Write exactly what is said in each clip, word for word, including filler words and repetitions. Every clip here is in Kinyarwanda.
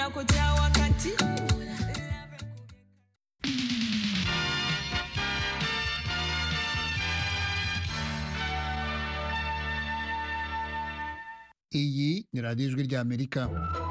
chako cha wakati. Iyi ni radiyo ijwi ry'Amerika.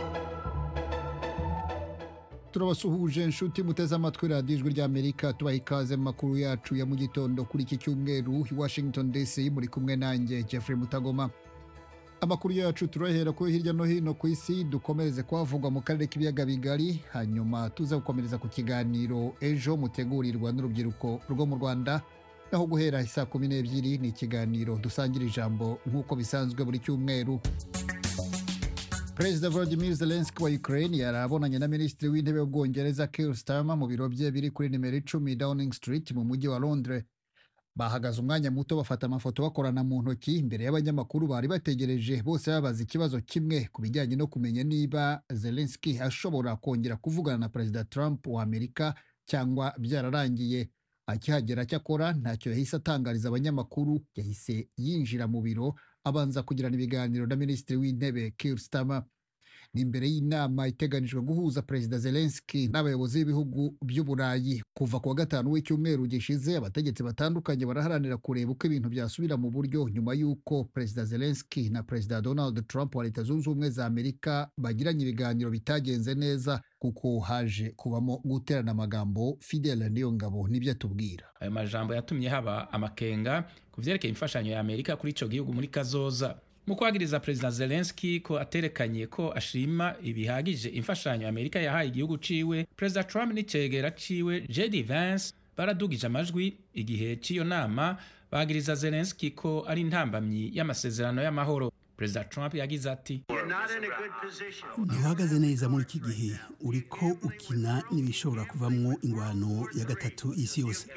Turabasuhuje inshuti muteze amatwi radiyo ijwi ry'Amerika, tubaha ikaze mu makuru yacu ya mu gitondo kuri iki cyumweru i Washington D C, muri kumwe nanjye Jeffrey Mutagoma. Amakuru yacu turahera ko hirya no hino ku isi, dukomereze kwavugwa mu karere k'ibiyaga bigari, hanyuma tuza gukomereza ku kiganiro ejo mutegurirwa n'urubyiruko rwo mu Rwanda, naho guhera saa kumi n'ebyiri ni ikiganiro dusangira ijambo nk'uko bisanzwe buri cyumweru. Perezida Volodymyr Zelensky wa Ukraine yarabonanye na Minisitiri w'Intebe w'Ubwongereza Keir Starmer mu biro bye biri kuri nimero icumi Downing Street mu mujyi wa Londres. Bahagaze umwanya muto bafata amafoto bakorana mu ntoki imbere y'abanyamakuru bari bategereje, bose babaza ikibazo kimwe ku bijyanye no kumenya niba Zelensky ashobora kongera kuvugana na Perezida Trump wa Amerika cyangwa byararangiye. Akihagera cyakora ntacyo yahise atangariza abanyamakuru, yahise yinjira mu biro abanza kugirana ibiganiro na Minisitiri w'Intebe Keir Starmer. Ni imbere y'inama iteganijwe guhuza Perezida Zelensky n'abayobozi b'ibihugu by'Uburayi. Kuva ku wa gatanu w'icyumweru gishize, abategetsi batandukanye baraharanira kureba uko ibintu byasubira mu buryo nyuma y'uko Perezida Zelensky na Perezida Donald Trump wa Leta Zunze Ubumwe za Amerika bagiranye ibiganiro bitagenze neza kuko haje kubamo guterana amagambo. Fidel Niyongabo nibyo atubwira. Ayo majambo yatumye haba amakenga ku vyerekeye imfashanyo ya Amerika kuri ico gihugu muri kazoza. Mu kwagiriza Perezida Zelensky ko aterekanye ko ashima ibihagije imfashanyo ya Amerika yahaye igihugu ciwe, Perezida Trump n'icegera ciwe J D Vance baradugije amajwi igihe c'iyo nama, bagiriza Zelensky ko ari intambamyi y'amasezerano y'amahoro. Perezida Trump yagize ati: "Ntuhagaze neza muri iki gihe, uriko ukina n'ibishobora kuvamwo ingwano ya gatatu y'isi yose."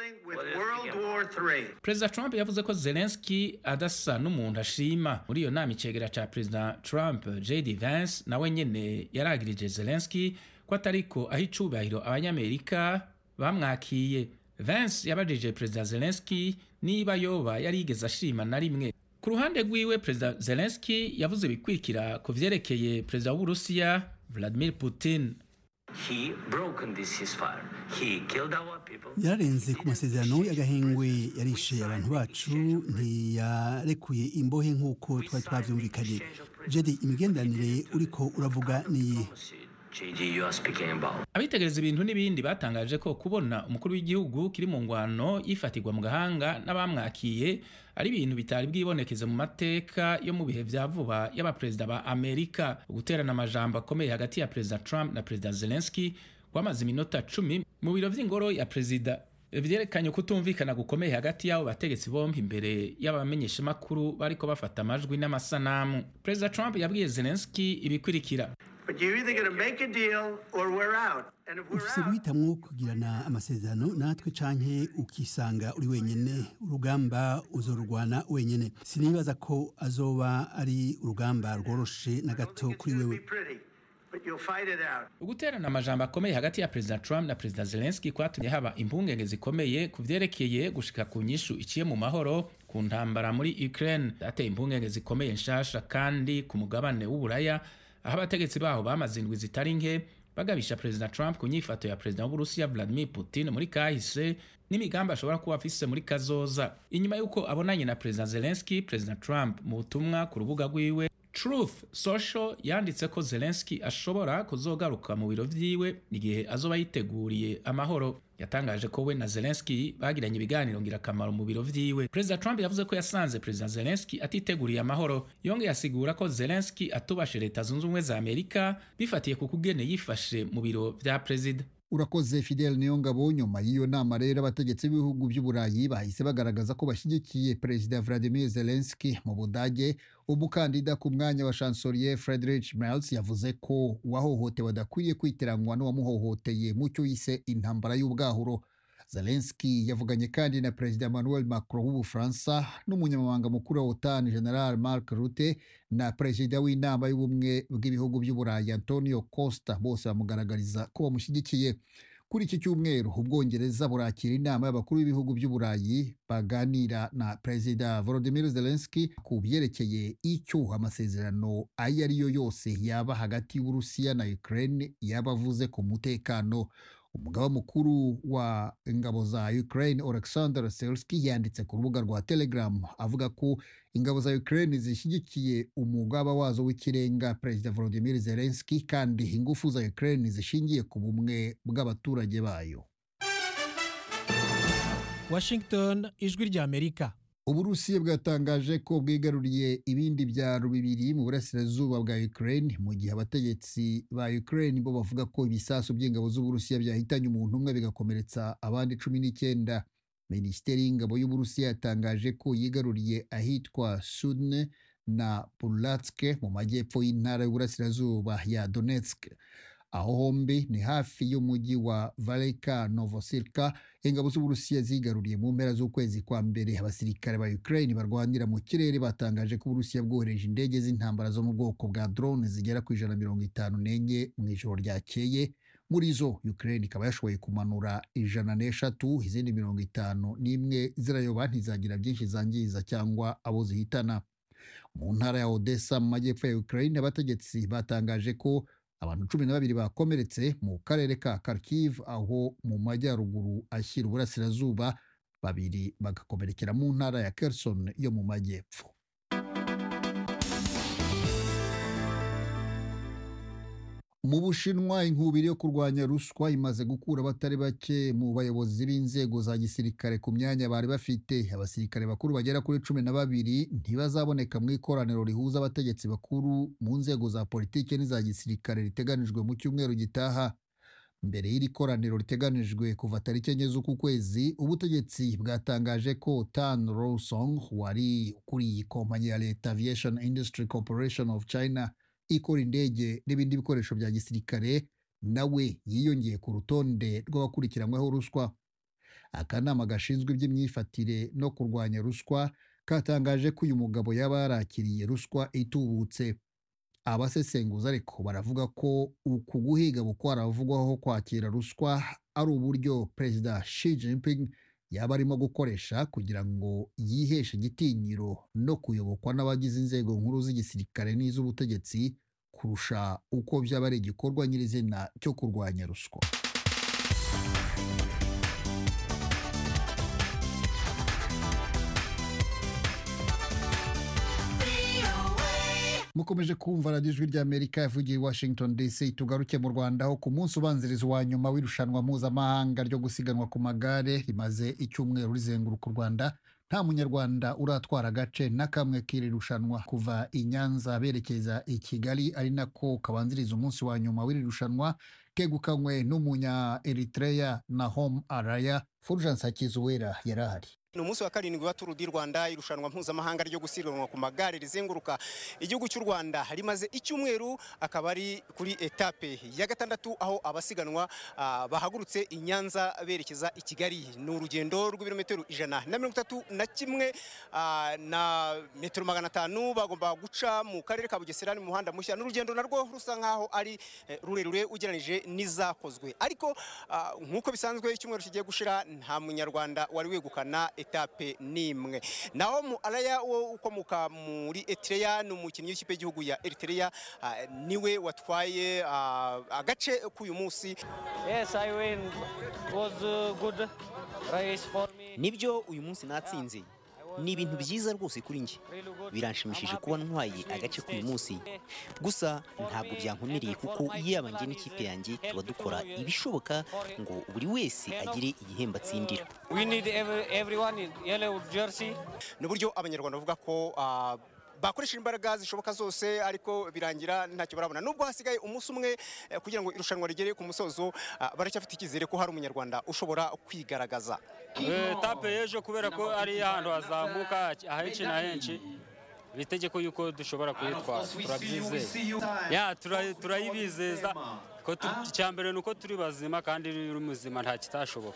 Perezida Trump yavuze ko Zelensky adasa n'umuntu ashima. Muri iyo nama icegera ca Perezida Trump J D Vance nawe nyene yaragirije Zelensky ko atariko aho icubahiro abanyamerika bamwakiye. Vance yabajije Perezida Zelensky niba yoba yarigeze ashima na rimwe. Ku ruhande rwiwe, Perezida Zelensky yavuze bikwikira ku vyerekeye Perezida w'Uburusiya Vladimir Putin. He broken this ceasefire. He killed our people. Yararenze ku masezerano y'agahengwe, yarishe abantu bacu, ntiyarekuye imbohe nk'uko twari twavyumvikanye. Jedi, imigendanire uriko uravuga ni abitegereza ibintu n'ibindi batangaje ko kubona umukuru w'igihugu kiri mu ngwano yifatirwa mu gahanga n'abamwakiye ari ibintu bitari bwibonekeze mu mateka yo mu bihe vya vuba y'abaperezida ba Amerika. Guterana amajambo akomeye hagati ya Perezida Trump na Perezida Zelensky kwamaze iminota cumi mu biro vy'ingoro ya Perezida, vyerekanye kutumvikana gukomeye hagati y'abo bategetsi bombi imbere y'abamenyeshamakuru bariko bafata amajwi n'amasanamu. Perezida Trump yabwiye Zelensky ibikurikira: ufise guhitamwo kugirana amasezerano natwe canke ukisanga uri wenyene. Urugamba uzorurwana wenyene. Sinibaza ko azoba ari urugamba rworoshe na gato kuri wewe. Uguterana amajambo akomeye hagati ya Perezida Trump na Perezida Zelensky kwatumye haba impungenge zikomeye ku vyerekeye gushika ku nyishu iciye mu mahoro ku ntambara muri Ukraine. Ateye impungenge zikomeye nshasha kandi ku mugabane w'Uburaya, aho abategetsi baho bamaze indwi zitari nke bagabisha Perezida Trump ku nyifato ya Perezida w'Uburusiya Vladimir Putin muri kahise n'imigambi ashobora kuba afise muri kazoza. Inyuma y'uko abonanye na Perezida Zelensky, Perezida Trump mu butumwa ku rubuga rwiwe Truth Social yanditse ko Zelensky ashobora kuzogaruka mu biro vyiwe igihe azoba yiteguriye amahoro. Yatangaje ko we na Zelensky bagiranye ibiganiro ngirakamaro mu biro vyiwe. Perezida Trump yavuze ko yasanze Perezida Zelensky atiteguriye amahoro. Yongeye asigura ko Zelensky atubashe Leta Zunze Ubumwe za Amerika bifatiye ku kugene yifashe mu biro vya Perezida. Urakoze Fidel Niyongabo. Nyuma y'iyo nama rero, abategetsi b'ibihugu by'Uburayi bahise bagaragaza ko bashyigikiye Perezida Vladimir Zelensky. Mu Budage, umukandida ku mwanya wa chancelier Friedrich Merz yavuze ko uwahohotewe adakwiye kwitiranwa n'uwamuhohoteye mu cyo yise intambara y'ubwahuro. Zelensky yavuganye kandi na Perezida Emmanuel Macron w'Ubufaransa n'umunyamabanga mukuru wa OTAN General Mark Rutte na Perezida w'inama y'ubumwe bw'ibihugu by'Uburayi Antonio Costa, bose bamugaragariza ko bamushyigikiye. Kuri iki cyumweru ubwongereza burakira inama y'abakuru b'ibihugu by'uburayi baganira na perezida Volodymyr Zelensky ku byerekeye icyo amasezerano ayo ari yo yose yaba hagati y'Uburusiya na Ukraine yaba avuze ku mutekano. Umugaba mukuru wa ingabo za Ukraine Oleksandr Syrskyi yanditse ku rubuga rwa Telegram avuga ko ingabo za Ukraine zishyigikiye umugaba wazo w'ikirenga perezida Volodymyr Zelensky kandi ingufu za Ukraine zishingiye ku bumwe bw'abaturage bayo. Washington, ijwi rya Amerika. Uburusiya bwatangaje ko bwigaruriye ibindi byaro bibiri mu burasirazuba bwa Ukraine mu gihe abategetsi ba Ukraine bo bavuga ko ibisasu by'ingabo z'Uburusiya byahitanye umuntu umwe bigakomeretsa abandi cumi n'icyenda. Minisiteri y'ingabo y'Uburusiya yatangaje ko yigaruriye ahitwa Sudne na Bulatsk mu majyepfo y'intara y'uburasirazuba ya Donetsk. Aho hombi ni hafi y'umujyi wa Valeka Novosibirsk. Ingabo z'Uburusiya zigaruriye mu mpera z'ukwezi kwa mbere. Abasirikare ba Ukraine barwanira mu kirere batangaje ko Uburusiya bwohereje indege z'intambara zo mu bwoko bwa drone zigera ku ijana mirongo itanu n'enye mu ijoro ryakeye. Muri zo Ukraine ikaba yashoboye kumanura ijana n'eshatu, izindi mirongo itanu n'imwe zirayoba ntizagira byinshi zangiza cyangwa abo zihitana. Mu ntara ya Odessa mu majyepfo ya Ukraine abategetsi batangaje ko abantu cumi na babiri bakomeretse mu karere ka Kharkiv aho mu majyaruguru ashyira uburasirazuba, babiri bagakomerekera mu ntara ya Kherson yo mu majyepfo. Mu Bushinwa inkubiri yo kurwanya ruswa imaze gukura abatari bake mu bayobozi b'inzego za gisirikare ku myanya bari bafite. Abasirikare bakuru bagera kuri cumi na babiri ntibazaboneka mu ikoraniro rihuza abategetsi bakuru mu nzego za politiki n'iza gisirikare riteganijwe mu cyumweru gitaha. Mbere y'iri koraniro riteganijwe kuva tariki enye z'uku kwezi, ubutegetsi bwatangaje ko Tan Rosong wari ukuriye kompanyi ya leta Aviation Industry Corporation of China ikora indege n'ibindi bikoresho bya gisirikare nawe yiyongeye ku rutonde rw'abakurikiranyweho ruswa. Akanama gashinzwe iby'imyifatire no kurwanya ruswa katangaje ko uyu mugabo yaba yarakiriye ruswa itubutse. Abasesenguza ariko baravuga ko uku guhiga bukwara bavugwaho kwakira ruswa ari uburyo Perezida Xi Jinping yaba arimo gukoresha kugira ngo yiheshe igitinyiro no kuyobokwa n'abagize inzego nkuru z'igisirikare n'iz'ubutegetsi kurusha uko byaba ari igikorwa nyirizina cyo kurwanya ruswa. Mukomeje kumva radiyo ijwi ry'Amerika yavugiye i Washington D C. Tugaruke mu Rwanda aho ku munsi ubanziriza wa nyuma w'irushanwa mpuzamahanga ryo gusiganwa ku magare rimaze icyumweru rizenguruka u Rwanda, nta munyarwanda uratwara agace na kamwe k'iri rushanwa kuva i Nyanza berekeza i Kigali, ari nako kabanziriza umunsi wa nyuma w'iri rushanwa kegukanywe n'umunya Eritrea Nahom Araya. Fulgence Hakizuwera yarahari. Ni umunsi wa karindwi wa Tour du Rwanda, irushanwa mpuzamahanga ryo gusiganwa ku magare rizenguruka igihugu cy'u Rwanda. Rimaze icyumweru, akaba ari kuri etape ya gatandatu aho abasiganwa uh, bahagurutse i Nyanza berekeza i Kigali. Ni urugendo rw'ibirometero ijana na mirongo itatu na kimwe uh, na metero magana atanu bagomba guca mu karere ka Bugesera mu muhanda mushya. N'urugendo narwo rusa nkaho ari eh, rurerure ugeranije n'izakozwe, ariko uh, nk'uko bisanzwe icyumweru kigiye gushira nta munyarwanda wari wegukana etape nimwe. Nahom Araya wo ukomoka muri Eritrea, ni umukinnyi w'ikipe y'igihugu ya Eritrea, uh, niwe watwaye uh, agace k'uyu munsi. Yes, I win. It was a good race for me. Nibyo uyu munsi natsinze. Ni ibintu byiza rwose kuri njye. Biranshimishije kuba ntwaye agace k'uyu munsi. Gusa ntabwo byankomereye kuko yaba njye n'ikipe yanjye tuba dukora ibishoboka ngo buri wese agire igihembo atsindira. We need every, everyone in yellow jersey. N'uburyo abanyarwanda bavuga ko uh, bakoresha imbaraga zishoboka zose ariko birangira ntacyo barabona. Nubwo hasigaye umunsi umwe eh, kugira ngo irushanwa rigere ku musozo, uh, baracyafite ikizere ko hari umunyarwanda ushobora kwigaragaza. Etape y'ejo kubera ko ari ahantu hazamuka ahenshi na henshi, bitegeko yuko dushobora kuyitwara, turabyizeye. Ya turayibizeza ko cyambere nuko turi bazima kandi uri muzima nta kitashoboka.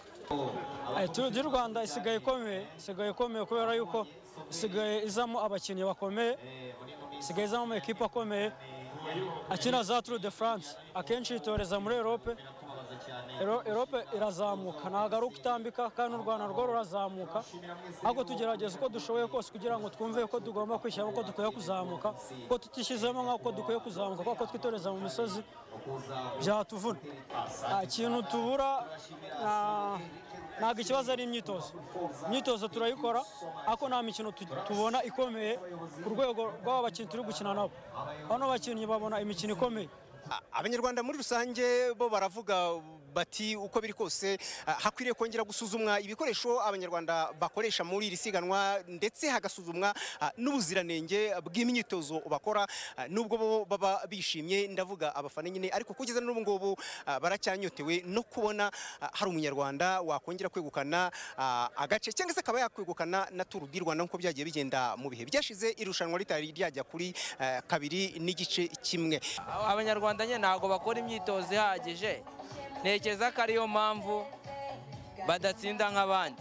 Tour du Rwanda isigaye ikomeye, isigaye ikomeye kubera yuko isigaye izamo abakinnyi bakomeye, isigaye izamo amakipe akomeye, akina za Tour de France akenshi yitoreza muri Europe Europe irazamuka ntabwo ari ukutambika kandi u Rwanda rwo rurazamuka ahubwo tugerageza uko dushoboye kose kugira ngo twumve ko tugomba kwishyira uko dukwiye kuzamuka ko tutishyizemo nk'uko dukwiye kuzamuka kuko twitoreza mu misozi byatuvuna ikintu tubura ntabwo ikibazo ari imyitozo imyitozo turayikora ariko nta mikino tubona ikomeye ku rwego rw'aba bakinnyi turi gukina nabo bano bakinnyi babona imikino ikomeye. Abanyarwanda muri rusange bo baravuga bati uko biri kose hakwiriye kongera gusuzumwa ibikoresho abanyarwanda bakoresha muri iri siganwa ndetse hagasuzumwa n'ubuziranenge bw'imyitozo bakora nubwo bo baba bishimye ndavuga abafana nyine ariko kugeza n'ubu ngubu baracyanyotewe no kubona hari umunyarwanda wakongera kwegukana agace cyangwa se akaba yakwegukana na Tour du Rwanda nkuko byagiye bigenda mu bihe byashize irushanwa ritari ryajya kuri kabiri n'igice kimwe. Abanyarwanda nyine ntago bakora imyitozo ihagije ntekereza ko ariyo mpamvu badatsinda nk'abandi.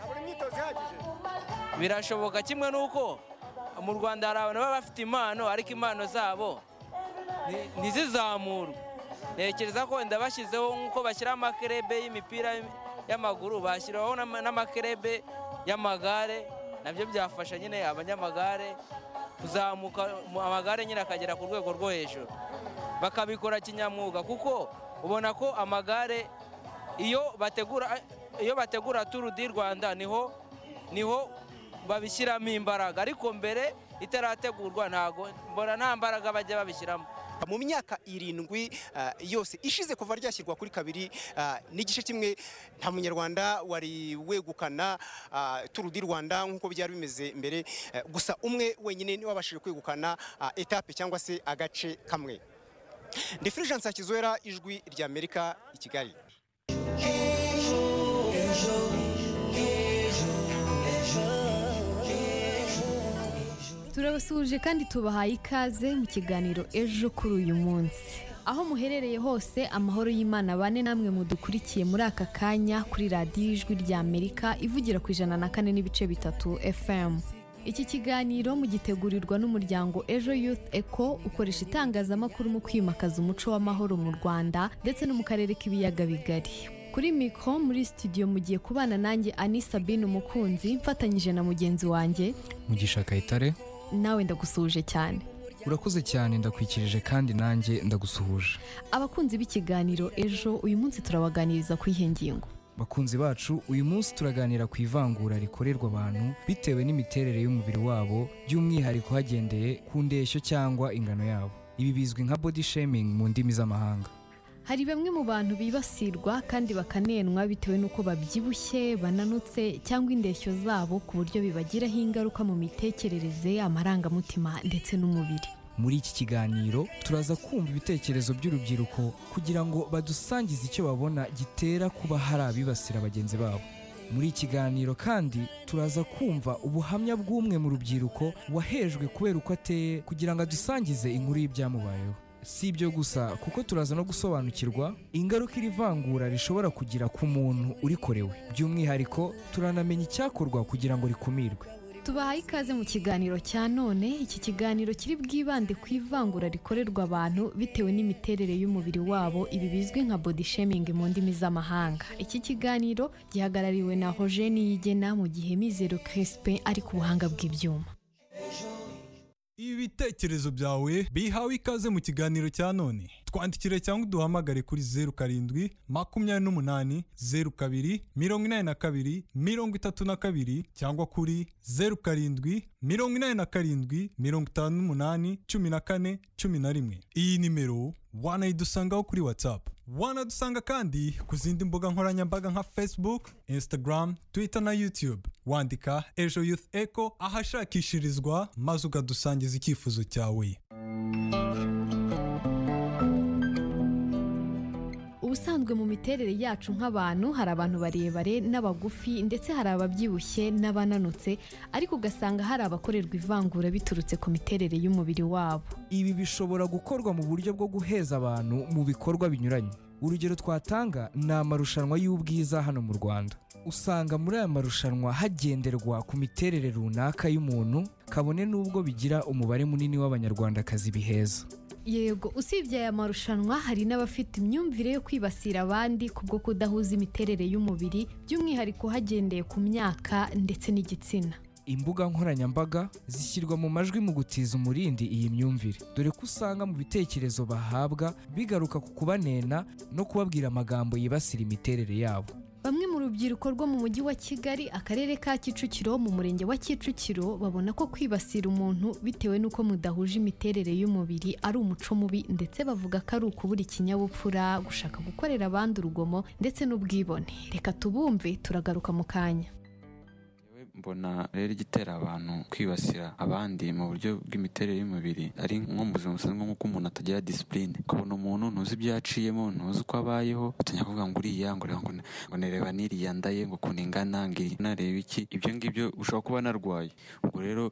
Birashoboka kimwe n'uko mu Rwanda hari abantu baba bafite impano ariko impano zabo ntizizamurwe. Ntekereza ko wenda bashyizeho nk'uko bashyira amakerebe y'imipira y'amaguru bashyiraho n'amakerebe y'amagare nabyo byafasha nyine abanyamagare kuzamuka amagare nyine akagera ku rwego rwo hejuru bakabikora kinyamwuga kuko ubona ko amagare iyo bategura iyo bategura Tour du Rwanda niho niho babishyiramo imbaraga ariko mbere itarategurwa ntago mbona nta mbaraga bajya babishyiramo. Mu myaka irindwi yose ishize kuva ryashyirwa kuri kabiri n'igice kimwe nta munyarwanda wari wegukana Tour du Rwanda nk'uko byari bimeze mbere gusa umwe wenyine ni wabashije kwegukana etape cyangwa se agace kamwe. Ndi Fulgence Hakizwera ijwi rya Amerika i Kigali. Turabasuhuje kandi tubahaye ikaze mu kiganiro ejo kuri uyu munsi. Aho muherereye hose amahoro y'Imana bane namwe mudukurikiye muri aka kanya kuri radiyo ijwi rya Amerika ivugira ku ijana na kane n'ibice bitatu F M. Iki kiganiro mugitegurirwa n'umuryango Ejo Youth Eco ukoresha itangazamakuru mu kwimakaza umuco w'amahoro mu Rwanda ndetse no mu karere k'ibiyaga bigari. Kuri mikro muri studio mugiye kubana nanjye Ani Sabine Umukunzi mfatanyije na mugenzi wanjye Mugisha Kayitare. Nawe ndagusuhuje cyane. Urakoze cyane ndakwikirije kandi nanjye ndagusuhuje. Abakunzi b'ikiganiro ejo uyu munsi turabaganiriza ku ihe ngingo. Bakunzi bacu uyu munsi turaganira ku ivangura rikorerwa abantu bitewe n'imiterere y'umubiri wabo by'umwihariko hagendeye ku ndeshyo cyangwa ingano yabo. Ibi bizwi nka body shaming mu ndimi z'amahanga. Hari bamwe mu bantu bibasirwa kandi bakanenwa bitewe n'uko babyibushye bananutse cyangwa indeshyo zabo ku buryo bibagiraho ingaruka mu mitekerereze amarangamutima ndetse n'umubiri. Muri iki kiganiro turaza kumva ibitekerezo by'urubyiruko kugira ngo badusangize icyo babona gitera kuba hari abibasira bagenzi babo. Muri iki kiganiro kandi turaza kumva ubuhamya bw'umwe mu rubyiruko wahejwe kubera uko ateye kugira ngo adusangize inkuru y'ibyamubayeho. Si ibyo gusa kuko turaza no gusobanukirwa ingaruka iri vangura rishobora kugira ku muntu urikorewe. By'umwihariko turanamenya icyakorwa kugira ngo rikumirwe. Tubahaye ikaze mu kiganiro cya none. Iki kiganiro kiri bwibande ku ivangura rikorerwa abantu bitewe n'imiterere y'umubiri wabo, ibi bizwi nka body shaming mu ndimi z'amahanga. Iki kiganiro gihagarariwe na Roger Niyigena mu gihe Mizero Crispin ari ku buhanga bw'ibyuma. Ibitekerezo byawe bihawe ikaze mu kiganiro cya none. Twandikire cyangwa duhamagare kuri zeru karindwi makumyabiri n'umunani zeru kabiri mirongo inani na kabiri mirongo itatu na kabiri cyangwa kuri zeru karindwi mirongo inani na karindwi mirongo itanu n'umunani cumi na kane cumi na rimwe. Iyi nimero wanayidusangaho kuri WhatsApp. Wanadusanga kandi ku zindi mbuga nkoranyambaga nka Facebook, Instagram, Twitter na YouTube. Wandika Ejo Youth Eco ahashakishirizwa maze ukadusangiza icyifuzo cyawe. Ubusanzwe mu miterere yacu nk'abantu hari abantu barebare n'abagufi ndetse hari ababyibushye n'abananutse, ariko ugasanga hari abakorerwa ivangura biturutse ku miterere y'umubiri wabo. Ibi bishobora gukorwa mu buryo bwo guheza abantu mu bikorwa binyuranye. Urugero twatanga ni amarushanwa y'ubwiza hano mu Rwanda. Usanga muri aya marushanwa hagenderwa ku miterere runaka y'umuntu, kabone n'ubwo bigira umubare munini w'abanyarwandakazi biheza. Yego, usibye aya marushanwa hari n'abafite imyumvire yo kwibasira abandi kubwo kudahuza imiterere y'umubiri by'umwihariko hagendeye ku myaka ndetse n'igitsina. Imbuga nkoranyambaga zishyirwa mu majwi mu gutiza umurindi iyi myumvire, dore ko usanga mu bitekerezo bahabwa bigaruka ku kubanena no kubabwira amagambo yibasira imiterere yabo. Bamwe mu rubyiruko rwo mu mujyi wa Kigali, akarere ka Kicukiro mu murenge wa Kicukiro babona ko kwibasira umuntu bitewe n'uko mudahuje imiterere y'umubiri ari umuco mubi, ndetse bavuga ko ari ukubura ikinyabupfura, gushaka gukorera abandi urugomo ndetse n'ubwibone. Reka tubumve, turagaruka mu kanya. Mbona rero igitera abantu kwibasira abandi mu buryo bw'imiterere y'umubiri ari nko mu buzima busanzwe nk'uko umuntu atagira discipline. Ukabona umuntu ntuzi ibyo yaciyemo, ntuzi uko abayeho, utanya kuvuga ngo uriya ngo ngo nereba n'iriya ndaye ngo ukuntu ingana ngiri nareba iki, ibyo ngibyo ushobora kuba narwaye. Ubwo rero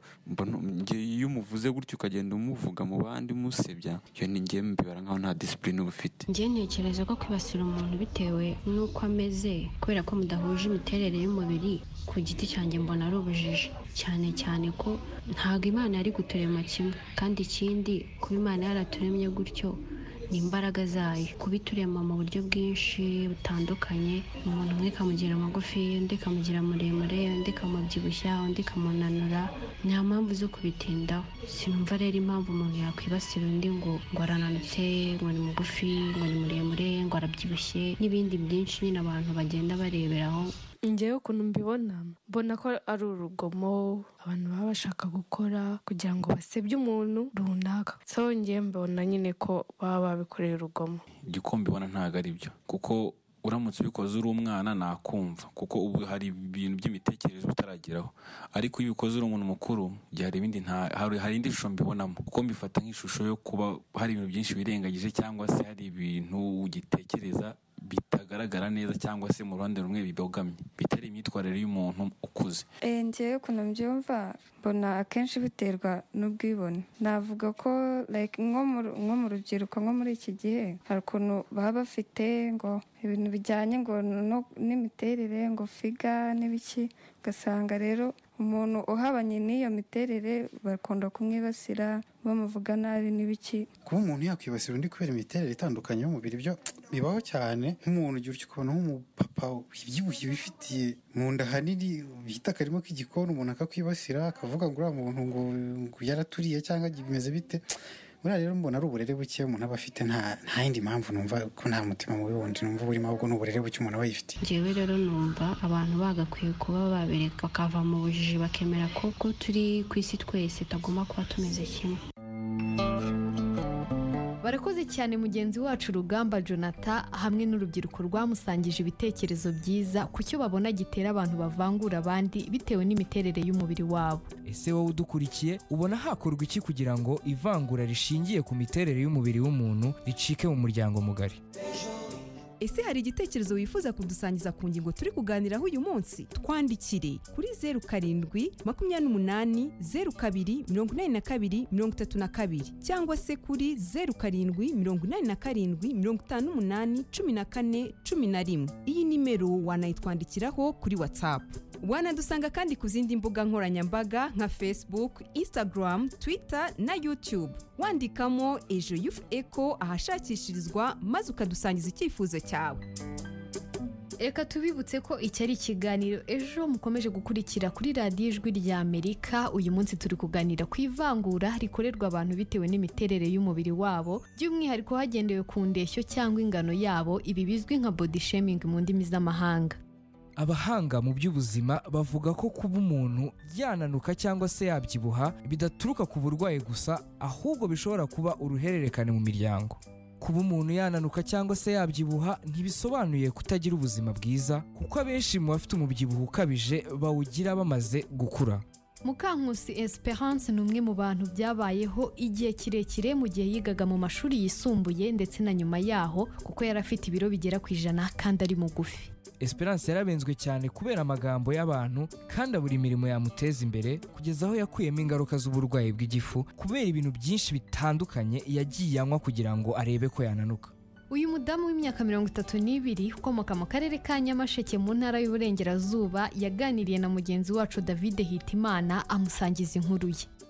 iyo umuvuze gutyo ukagenda umuvuga mu bandi umusebya, iyo ni njye mbibara nkaho nta discipline uba ufite. Njye ntekereza ko kwibasira umuntu bitewe n'uko ameze kubera ko mudahuje imiterere y'umubiri, ku giti cyanjye mbona ari ubujiji, cyane cyane ko ntabwo Imana yari guturema kimwe, kandi ikindi kuba Imana yaraturemye gutyo ni imbaraga zayo, kubiturema mu buryo bwinshi butandukanye, umuntu umwe kamugira magufi, undi kamugira muremure, undi kamubyibushya, undi kamunanura, nta mpamvu zo kubitindaho. Sinumva rero impamvu umuntu yakwibasira undi ngo ngo arananutse, ngo ni mugufi, ngo ni muremure, ngo arabyibushye n'ibindi byinshi nyine abantu bagenda bareberaho. Njyewe ukuntu mbibona, mbona ko ari urugomo abantu baba bashaka gukora kugira ngo basebye umuntu runaka. So njyewe mbona nyine ko baba babikoreye urugomo. Igiko mbibona ntago ari byo, kuko uramutse ubikoze uri umwana nakumva, kuko ubu hari ibintu by'imitekerereze utarageraho, ariko iyo ubikoze uri umuntu mukuru hari ibindi nta hari indi shusho mbibonamo, kuko mbifata nk'ishusho yo kuba hari ibintu byinshi birengagije cyangwa se hari ibintu ugitekereza bitagaragara neza cyangwa se mu ruhande rumwe bibogamye, bitari imyitwarire y'umuntu ukuze. Eh njyewe ukuntu mbyumva mbona akenshi biterwa n'ubwibone. Navuga ko like nko mu rubyiruko nko muri iki gihe hari ukuntu baba bafite ngo ibintu bijyanye ngo n'imiterere ngo figa n'ibiki, ugasanga rero umuntu uhabanye n'iyo miterere bakunda kumwibasira bamuvuga nabi n'ibiki. Kuba umuntu yakwibasira undi kubera imiterere itandukanye y'umubiri byo bibaho cyane, nk'umuntu ugira icyo ukabona nk'umupapa wibyibushye wifitiye mu nda hanini bita akarimo k'igikoni, umuntu akakwibasira akavuga ngo uriya muntu ngo yaraturiye cyangwa bimeze bite. Buriya rero mbona ari uburere buke umuntu aba afite, nta yindi mpamvu numva ko nta mutima mubi wundi numva burimo, ahubwo ni uburere buke umuntu aba yifite. Njyewe rero numva abantu bagakwiye kuba babireka bakava mu bujiji bakemera ko ko turi ku isi twese tagomba kuba tumeze kimwe. Barakoze cyane mugenzi wacu Rugamba Jonathan hamwe n'urubyiruko rwamusangije ibitekerezo byiza ku cyo babona gitera abantu bavangura abandi bitewe n'imiterere y'umubiri wabo. Ese wowe udukurikiye ubona hakorwa iki kugira ngo ivangura rishingiye ku miterere y'umubiri w'umuntu ricike mu muryango mugari? Ese hari igitekerezo wifuza kudusangiza ku ngingo turi kuganiraho uyu munsi? Twandikire kuri zeru karindwi makumyabiri n'umunani zeru kabiri mirongo inani na kabiri mirongo itatu na kabiri cyangwa se kuri zeru karindwi mirongo inani na karindwi mirongo itanu n'umunani cumi na kane cumi na rimwe. Iyi nimero wanayitwandikiraho kuri WhatsApp. Wanadusanga kandi ku zindi mbuga nkoranyambaga nka Facebook, Instagram, Twitter na YouTube. Wandikamo Ejo Youth Echo ahashakishirizwa maze ukadusangiza icyifuzo cyawe. Reka tubibutse ko iki ari ikiganiro Ejo mukomeje gukurikira kuri radiyo Ijwi rya Amerika. Uyu munsi turi kuganira ku ivangura rikorerwa abantu bitewe n'imiterere y'umubiri wabo, by'umwihariko hagendewe ku ndeshyo cyangwa ingano yabo, ibi bizwi nka body shaming mu ndimi z'amahanga. Abahanga mu by'ubuzima bavuga ko kuba umuntu yananuka cyangwa se yabyibuha bidaturuka ku burwayi gusa, ahubwo bishobora kuba uruhererekane mu miryango. Kuba umuntu yananuka cyangwa se yabyibuha ntibisobanuye kutagira ubuzima bwiza, kuko abenshi mu bafite umubyibuho ukabije bawugira bamaze gukura. Mukankusi Esperance ni umwe mu bantu byabayeho igihe kirekire mu gihe yigaga mu mashuri yisumbuye ndetse na nyuma yaho, kuko yari afite ibiro bigera ku ijana kandi ari mugufi. Esperance yarabenzwe cyane kubera amagambo y'abantu kandi abura imirimo yamuteza imbere, kugeza aho yakuyemo ingaruka z'uburwayi bw'igifu kubera ibintu byinshi bitandukanye yagiye anywa kugira ngo arebe ko yananuka. Uyu mudamu w'imyaka mirongo itatu n'ibiri ukomoka mu karere ka Nyamasheke mu ntara y'Uburengerazuba yaganiriye na mugenzi wacu David Hitimana amusangiza inkuru ye.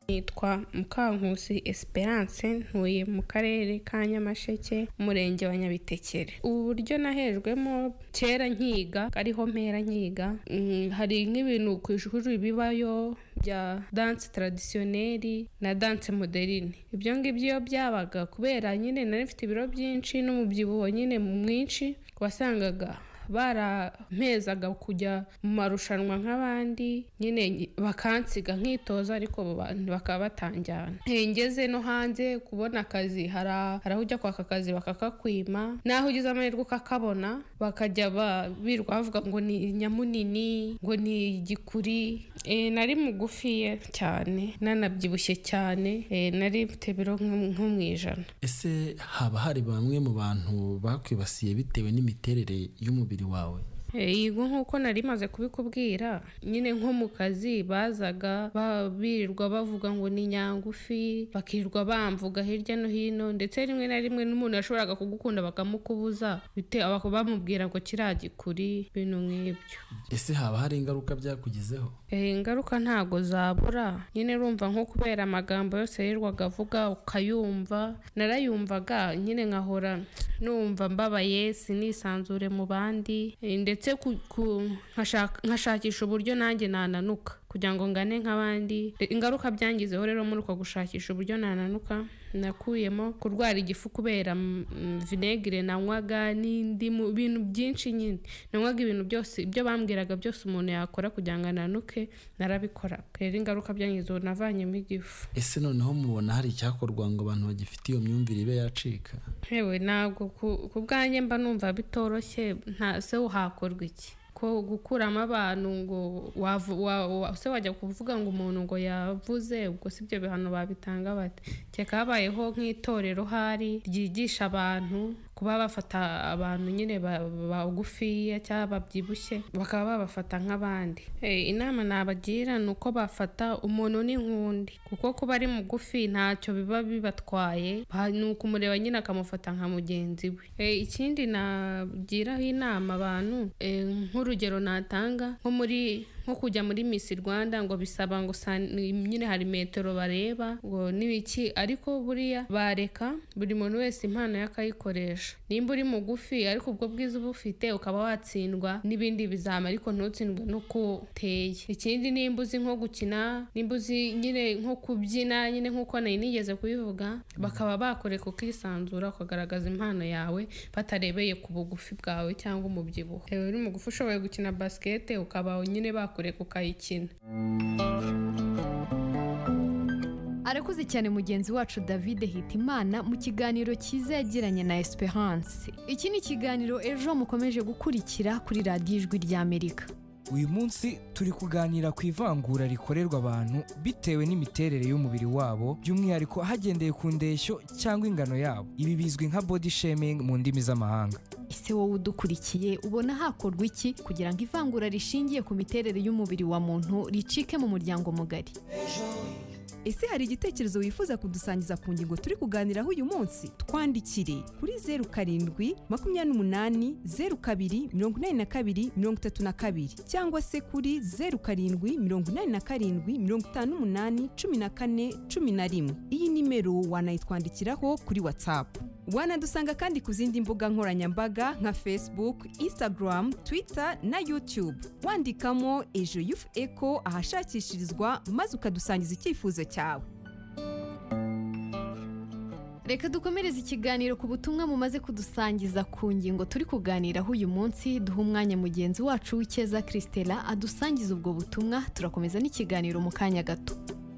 Nitwa Mukankusi Esperance, ntuye mu karere ka Nyamasheke, umurenge wa Nyabitekere. Ubu buryo nahejwemo kera nkiga, ariho mpera nkiga, mm, hari nk'ibintu ku ishuri bibayo bya danse traditionnelle na danse moderne. Ibyo ngibyo iyo byabaga kubera nyine nari mfite ibiro byinshi n'umubyibuho nyine mwinshi, wasangaga barampezaga kujya mu marushanwa nk'abandi, nyine bakansiga nkitoza ariko bakaba batanjyana. Ngeze no hanze kubona akazi, haraho ujya kwaka akazi bakakakwima, naho ugize amahirwe ukakabona bakajya birirwa bavuga ngo ni nyamunini, ngo ni igikuri. E, nari mugufiye cyane, nanabyibushye cyane, e, nari mfite biro nko mu ijana. Ese haba hari bamwe mu bantu bakwibasiye bitewe n'imiterere y'umubiri wawe? Yego, nk'uko nari maze kubikubwira, nyine nko mu kazi bazaga birirwa bavuga ngo ni nyangufi, bakirirwa bamvuga hirya no hino, ndetse rimwe na rimwe n'umuntu yashoboraga kugukunda bakamukubuza bitewe bamubwira ngo kiriya gikuri, ibintu nk'ibyo. Ese haba hari ingaruka byakugizeho? Ingaruka ntago zabura, nyine urumva nko kubera amagambo yose yirirwaga avuga ukayumva, narayumvaga nyine nkahora numva mbabaye, sinisanzure mu bandi, ndetse nkashakisha uburyo nanjye nananuka kugira ngo ngane nk'abandi. Ingaruka byangizeho rero muri uko gushakisha uburyo nananuka, nakuyemo kurwara igifu kubera vinegere nanywaga n'indi bintu byinshi. Nyine nanywaga ibintu byose, ibyo bambwiraga byose umuntu yakora kugira ngo ananuke narabikora. Rero ingaruka byangizeho navanyemo igifu. Ese noneho mubona hari icyakorwa ngo abantu bagifite iyo myumvire ibe yacika? Hewe ntabwo ku bwanjye mba numva bitoroshye. Nta se hakorwa iki ko gukuramo abantu ngo se wajya kuvuga ngo umuntu ngo yavuze, ubwo si byo bihano babitanga bate? Cyeka habayeho nk'itorero hari ryigisha abantu kuba bafata abantu nyine bagufiya cyangwa babyibushye bakaba babafata nk'abandi. Inama nabagira ni uko bafata umuntu n'inkundi, kuko kuba ari mugufi ntacyo biba bibatwaye, ni ukumureba nyine akamufata nka mugenzi we. Ikindi nagiraho inama abantu, nk'urugero natanga nko muri nko kujya muri Miss Rwanda ngo bisaba ngo nyine hari metero bareba ngo n'ibiki, ariko buriya bareka buri muntu wese impano yakayikoresha. Nimba uri mugufi ariko ubwo bwiza uba ufite ukaba watsindwa n'ibindi bizama, ariko ntutsindwe nuko uteye. Ikindi nimba uzi nko gukina, nimba uzi nyine nko kubyina, nyine nkuko nari nigeze kubivuga, bakaba bakoreka ukisanzura ukagaragaza impano yawe batarebeye ku bugufi bwawe cyangwa umubyibuho. Uri mugufi ushoboye gukina basket ukaba nyine bakoreka ukayikina. Arakuze cyane mugenzi wacu David Hitimana mu kiganiro cyiza yagiranye na Esperance. Iki ni ikiganiro ejo mukomeje gukurikira kuri radiyo Ijwi ry'Amerika. Uyu munsi turi kuganira ku ivangura rikorerwa abantu bitewe n'imiterere y'umubiri wabo, by'umwihariko hagendeye ku ndeshyo cyangwa ingano yabo. Ibi bizwi nka body shaming mu ndimi z'amahanga. Ese wowe udukurikiye ubona hakorwa iki kugira ngo ivangura rishingiye ku miterere y'umubiri wa muntu ricike mu muryango mugari? Ese hari igitekerezo wifuza kudusangiza ku ngingo turi kuganiraho uyu munsi? Twandikire kuri zeru karindwi makumyabiri n'umunani zeru kabiri mirongo inani na kabiri mirongo itatu na kabiri cyangwa se kuri zeru karindwi mirongo inani na karindwi mirongo itanu n'umunani cumi na kane cumi na rimwe. Iyi nimero wanayitwandikiraho kuri WhatsApp. Wanadusanga kandi ku zindi mbuga nkoranyambaga nka Facebook, Instagram, Twitter na YouTube. Wandikamo Ejo Youth Echo ahashakishirizwa maze ukadusangiza icyifuzo cyawe. Reka dukomereze ikiganiro ku butumwa mumaze kudusangiza ku ngingo turi kuganiraho uyu munsi. Duha umwanya mugenzi wacu Wikeza Christella adusangiza ubwo butumwa, turakomeza n'ikiganiro mu kanya gato.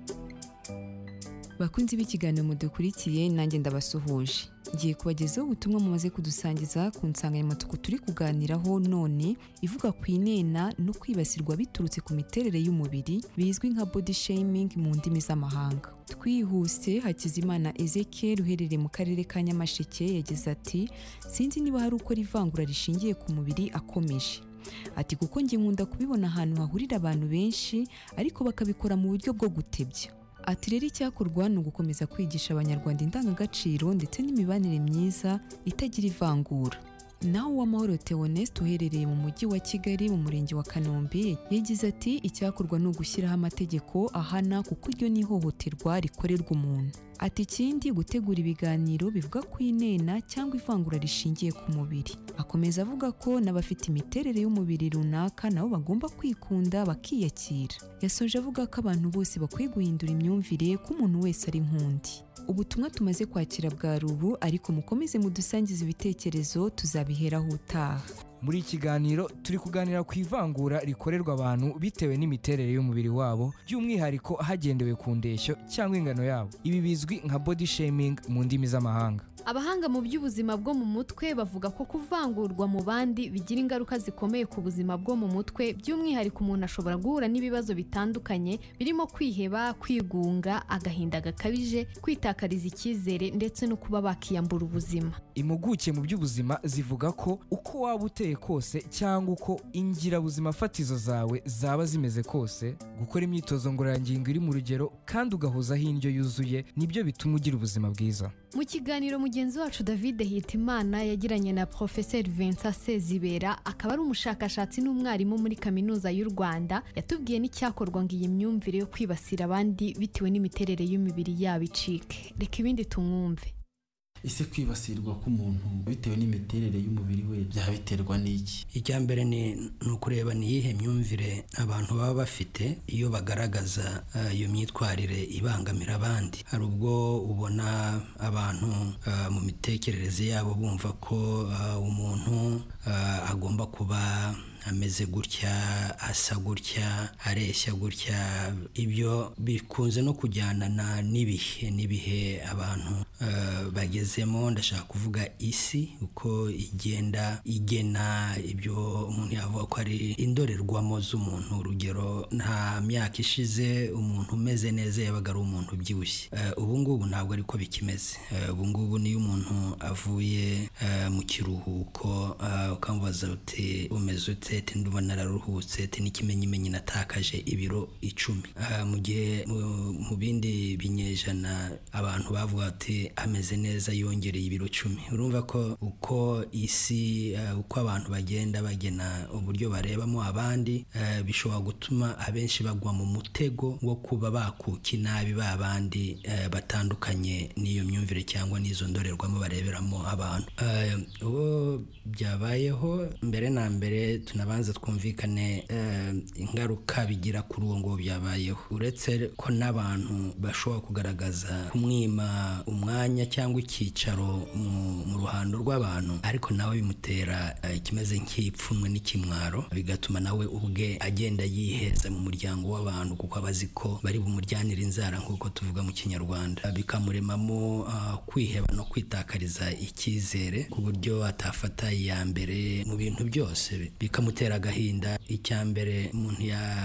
Bakunzi b'ikiganiro mudukurikiye, nanjye ndabasuhuje. Ngiye kubagezaho ubutumwa mumaze kudusangiza ku nsanganyamatsiko turi kuganiraho none, ivuga ku inena no kwibasirwa biturutse ku miterere y'umubiri bizwi nka body shaming mu ndimi z'amahanga. Twihuse, Hakizimana Ezekiel uherereye mu karere ka Nyamasheke yagize ati sinzi niba hari uko rivangura rishingiye ku mubiri akomeje. Ati kuko njye nkunda kubibona ahantu hahurira abantu benshi ariko bakabikora mu buryo bwo gutebya. Ati rero icyakorwa ni ugukomeza kwigisha abanyarwanda indangagaciro ndetse n'imibanire myiza itagira ivangura. naho uwamahoro Theoneste uherereye mu mujyi wa Kigali mu murenge wa Kanombe yagize ati icyakorwa ni ugushyiraho amategeko ahana kuko iryo ni ihohoterwa rikorerwa umuntu. Ati ikindi gutegura ibiganiro bivuga ku inena cyangwa ivangura rishingiye ku mubiri. Akomeza avuga ko n'abafite imiterere y'umubiri runaka nabo bagomba kwikunda bakiyakira. Yasoje avuga ko abantu bose bakwiye guhindura imyumvire ko umuntu wese ari nk'undi. Ubutumwa tumaze kwakira bwa rubu ariko mukomeze mudusangiza ibitekerezo tuzabiheraho utaha. Muri ikiganiro turi kuganira ku ivangura rikorerwa abantu bitewe n'imiterere y'umubiri wabo by'umwihariko hagendewe ku ndeshyo cyangwa ingano yabo. Ibi bizwi nka body shaming mu ndimi z'amahanga. Abahanga mu by'ubuzima bwo mu mutwe bavuga ko kuvangurwa mu bandi bigira ingaruka zikomeye ku buzima bwo mu mutwe, by'umwihariko umuntu ashobora guhura n'ibibazo bitandukanye birimo kwiheba, kwigunga, agahinda gakabije, kwitakariza icyizere ndetse no kuba bakiyambura ubuzima. Impuguke mu by'ubuzima zivuga ko uko waba uteye kose cyangwa uko ingirabuzima fatizo zawe zaba zimeze kose, gukora imyitozo ngororangingo iri mu rugero kandi ugahozaho indyo yuzuye nibyo bituma ugira ubuzima bwiza. Mu kiganiro mugenzi wacu David Hitimana yagiranye na Professor Vincent Sezibera, akaba ari umushakashatsi n'umwarimu muri kaminuza y'u Rwanda, yatubwiye n'icyakorwa ngo iyi myumvire yo kwibasira abandi bitewe n'imiterere y'imibiri yabo icike. Reka ibindi tumwumve. Ese kwibasirwa k'umuntu bitewe n'imiterere y'umubiri we byaba biterwa n'iki? Icya mbere ni ukureba ni iyihe myumvire abantu baba bafite iyo bagaragaza iyo uh, myitwarire ibangamira abandi. Hari ubwo ubona abantu uh, mu mitekerereze yabo bumva ko uh, umuntu uh, agomba kuba ameze gutya, asa gutya, areshya gutya. Ibyo bikunze no kujyana na nibihe nibihe abantu uh, bagezemo. Ndashaka kuvuga isi uko igenda igena ibyo umuntu yavuga ko ari indorerwamo z'umuntu. Urugero, nta myaka ishize umuntu umeze neza yabaga ari umuntu ubyibushye. Uh, ubu ngubu ntabwo ariko bikimeze. Uh, ubu ngubu niyo umuntu avuye uh, mu kiruhuko uh, ukamubaza uti umeze ute, ati ndumva nararuhutse, ati n'ikimenyimenyi natakaje ibiro icumi. Uh, mu gihe mu bindi binyejana abantu bavuga ati ameze neza yongereye ibiro cumi. Urumva ko uko isi uh, uko abantu bagenda bagena uburyo barebamo abandi uh, bishobora gutuma abenshi bagwa mu mutego wo kuba bakuka inabi babandi uh, batandukanye n'iyo myumvire cyangwa n'izo ndorerwamo bareberamo abantu. Uh, uwo byabayeho mbere na mbere tunabanza twumvikane uh, ingaruka bigira kuri uwo ngo byabayeho. Uretse ko n'abantu bashobora kugaragaza kumwima umwanya cyangwa icyicaro mu, mu ruhando rw'abantu, ariko nawe bimutera uh, ikimeze nk'ipfunwe n'ikimwaro, bigatuma nawe ubwe agenda yiheza mu muryango w'abantu kuko abazi ko bari bumuryanira inzara nk'uko tuvuga mu Kinyarwanda. Bikamuremamo uh, kwiheba no kwitakariza icyizere ku buryo atafata iya mbere mu bintu byose, bikamutera agahinda. Icya mbere umuntu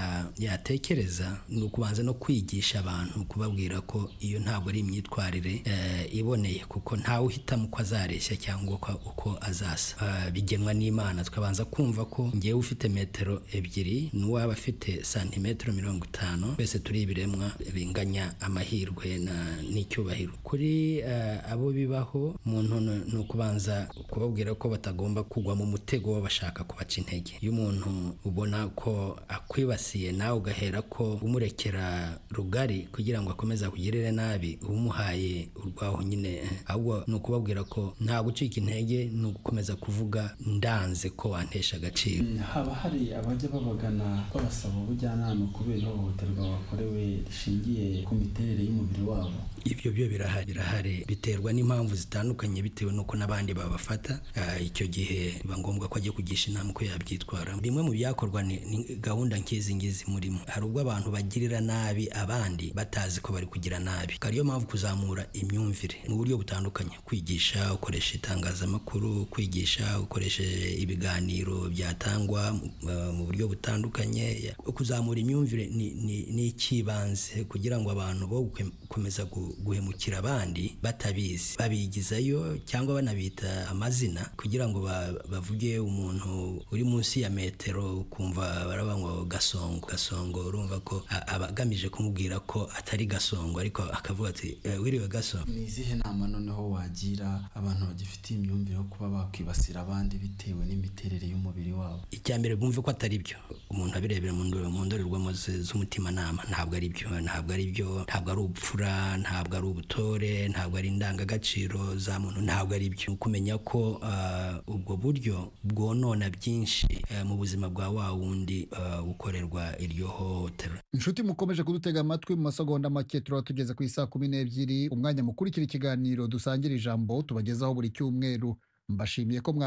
yatekereza ni ukubanza no kwigisha abantu, kubabwira ko iyo ntabwo ari imyitwarire uh, iboneye, kuko ntawe uhitamo uko azareshya cyangwa uko azasa. Uh, bigenwa n'Imana. Tukabanza kumva ko ngewe ufite metero ebyiri n'uwaba afite santimetero mirongo itanu, twese turi ibiremwa binganya amahirwe n'icyubahiro. Kuri uh, abo bibaho, umuntu ni ukubanza kubabwira ko batagomba kugwa mu mutego w'abashaka kubaca intege. Iyo umuntu ubona ko akwibasiye nawe ugahera ko umurekera rugari kugira ngo akomeze kugirire nabi, umuhaye urwaho nyine, ahubwo ni ukubabwira ko nta gucika intege, ni ugukomeza kuvuga ndanze ko wantesha agaciro. Haba hari abajya babagana babasaba ubujyanama kubera ihohoterwa bakorewe rishingiye ku miterere y'umubiri wabo? Ibyo byo birahari birahari biterwa n'impamvu zitandukanye bitewe nuko n'abandi babafata. Uh, icyo gihe biba ngombwa ko ajya kugisha inama ko yabyitwara. Bimwe mu byakorwa ni, ni gahunda nkizi ngizi murimo. Hari ubwo abantu bagirira nabi abandi batazi ko bari kugira nabi. Kariyo mpamvu kuzamura imyumvire mu buryo butandukanye, kwigisha ukoresha itangazamakuru, kwigisha ukoresheje ibiganiro byatangwa uh, mu buryo butandukanye. Kuzamura imyumvire ni, ni, ni ikibanze kugira ngo abantu bo gukomeza guhemukira abandi batabizi, babigizayo cyangwa banabita amazina kugira ngo bavuge umuntu uri munsi ya metero, kumva baraba ngo gasongo gasongo. Urumva ko abagamije kumubwira ko atari gasongo, ariko akavuga ati wiriwe gasongo. ni izihe nama noneho wagira abantu bagifitiye imyumvire yo kuba bakwibasira abandi bitewe n'imiterere y'umubiri wabo? icya mbere bumve ko atari byo, umuntu abirebera mu ndoro mu ndorerwamo z'umutimanama, ntabwo ari byo ntabwo ari byo ntabwo ari ubupfura, ntabwo ari ubutore, ntabwo ari indangagaciro za muntu, ntabwo ari byo. Kumenya ko uh, ubwo buryo bwonona byinshi uh, mu buzima bwa wa wundi uh, gukorerwa iryo hohotera. Inshuti mukomeje kudutega amatwi, mu masegonda make turaba tugeze ku isaa kumi n'ebyiri, umwanya mukurikira ikiganiro dusangira ijambo tubagezaho buri cyumweru. Mbashimiye ko